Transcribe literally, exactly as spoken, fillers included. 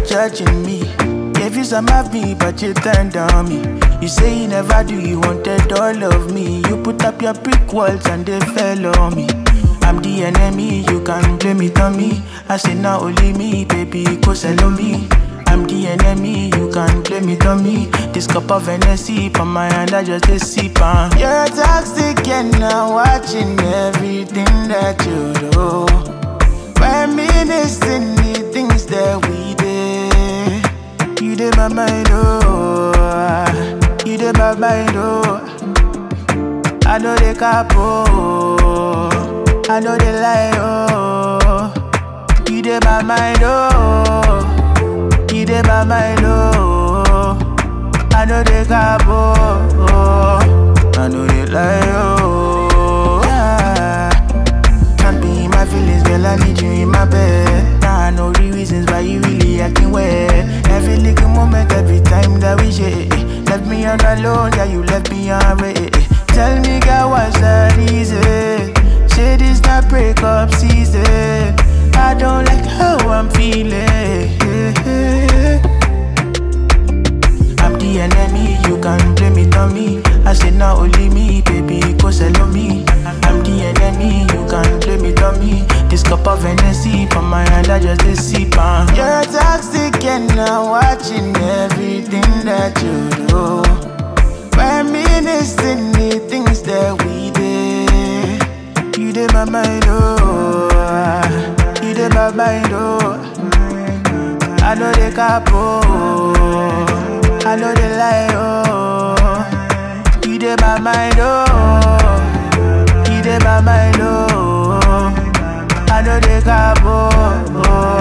judging me. Gave you some of me, but you turned on me. You say you never do, you wanted all of me. You put up your brick walls and they fell on me. I'm the enemy, you can blame it on me. I say not only me, baby, go sell on me. I'm the enemy, you can blame it on me. This cup of Hennessy on my hand, I just a sip on. You're toxic and I'm watching everything that you do. When me listen the things that we did. You did my mind, oh. You did my mind, oh. I know they capo, I know they lie, oh. You did my mind, oh. You did my mind, oh. I know they capo, oh. I know they lie, oh. Yeah. Can't be in my feelings, girl, I need you in my bed. Now I know the reasons why you really acting weird. Every little moment, every time that we share. Left me on alone, yeah, you left me on red. Tell me, girl, what's the reason? Say this not breakup season. I don't like how I'm feeling. I'm the enemy, you can blame it on me. I said not only me, baby, go sell on me. I'm the enemy, you can blame it on me. This cup of Hennessy on my hand, I just a sip on. You're toxic and I'm watching everything that you do. When me listen the things that we did. You did my mind, oh. You did my mind, oh. I know they capo, I know they lie, oh. You did my mind, oh. You did my mind, oh. I know they capo, oh.